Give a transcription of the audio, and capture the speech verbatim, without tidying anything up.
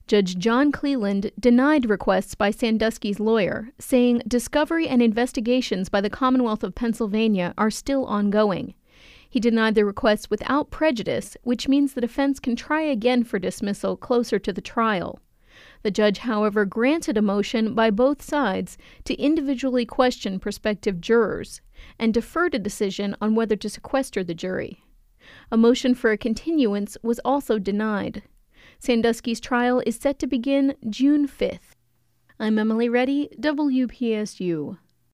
Judge John Cleland denied requests by Sandusky's lawyer, saying discovery and investigations by the Commonwealth of Pennsylvania are still ongoing. He denied the request without prejudice, which means the defense can try again for dismissal closer to the trial. The judge, however, granted a motion by both sides to individually question prospective jurors and deferred a decision on whether to sequester the jury. A motion for a continuance was also denied. Sandusky's trial is set to begin June fifth. I'm Emily Reddy, W P S U.